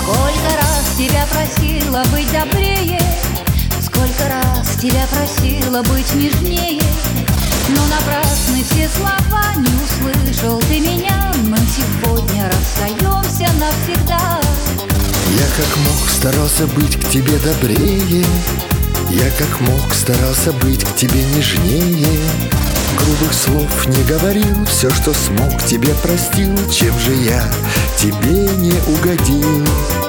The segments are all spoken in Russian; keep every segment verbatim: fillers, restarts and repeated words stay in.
Сколько раз тебя просила быть добрее, сколько раз тебя просила быть нежнее, но напрасны все слова, не услышал ты меня. Мы сегодня расстаемся навсегда. Я как мог старался быть к тебе добрее, я как мог старался быть к тебе нежнее. Грубых слов не говорил, все, что смог, тебе простил. Чем же я тебе не угодил?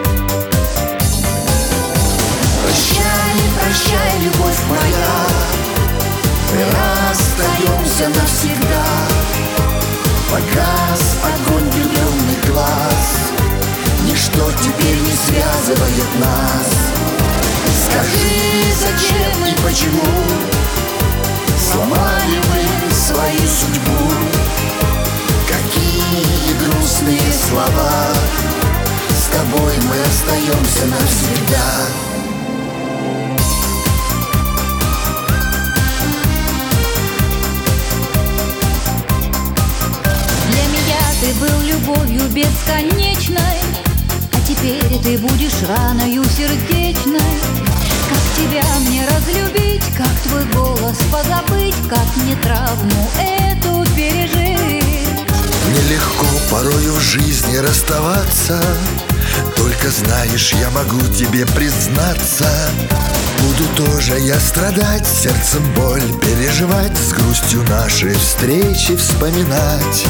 Прощай, прощай, любовь моя, мы расстаемся навсегда. Погас огонь влюбленных глаз, ничто теперь не связывает нас. Скажи, зачем и почему сломали мы свою судьбу? Какие грустные слова, с тобой мы остаемся навсегда. Для меня ты был любовью бесконечной, а теперь ты будешь раною сердечной. Как тебя мне разлюбить, как твой голос позабыть, как мне травму эту пережить? Нелегко порою в жизни расставаться, только знаешь, я могу тебе признаться. Буду тоже я страдать, сердцем боль переживать, с грустью наши встречи вспоминать.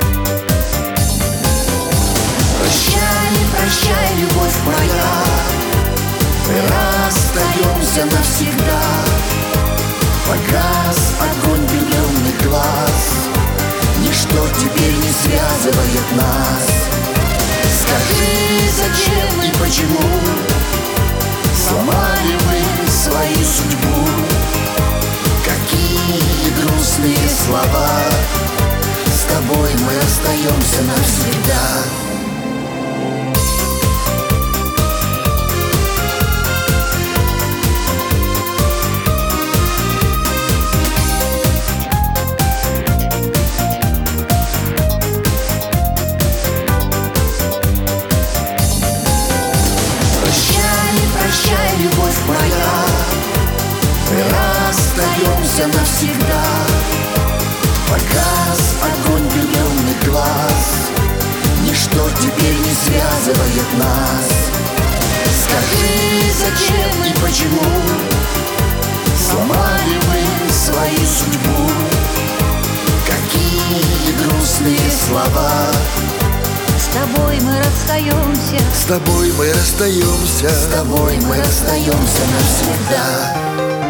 Прощай, прощай, любовь моя, мы расстаемся навсегда. Погас огонь влюбленных глаз, ничто теперь не связывает нас. Скажи, зачем и почему сломали мы свою судьбу? Какие грустные слова, с тобой мы остаемся навсегда. Прощай, любовь моя, мы расстаемся навсегда. Погас огонь влюбленных глаз, ничто теперь не связывает нас. Скажи, зачем и почему сломали мы свою судьбу? Какие грустные слова, с тобой мы расстаемся, с тобой мы расстаемся, с тобой мы расстаемся навсегда.